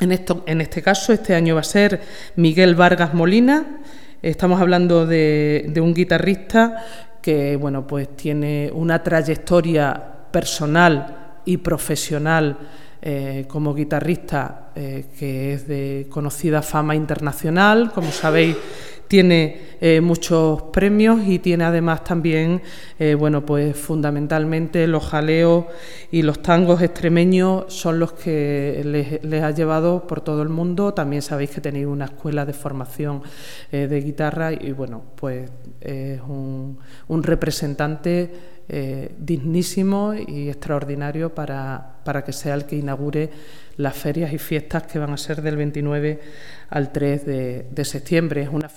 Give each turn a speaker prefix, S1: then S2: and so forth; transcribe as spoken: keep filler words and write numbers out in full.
S1: En, esto, en este caso, este año va a ser Miguel Vargas Molina. Estamos hablando de, de un guitarrista que, bueno, pues tiene una trayectoria personal y profesional eh, como guitarrista eh, que es de conocida fama internacional. Como sabéis, tiene eh, muchos premios y tiene además también, eh, bueno, pues fundamentalmente los jaleos y los tangos extremeños son los que les, les ha llevado por todo el mundo. También sabéis que tenéis una escuela de formación eh, de guitarra y, bueno, pues es un, un representante Eh, dignísimo y extraordinario para, para que sea el que inaugure las ferias y fiestas que van a ser del veintinueve al tres de, de septiembre. Es una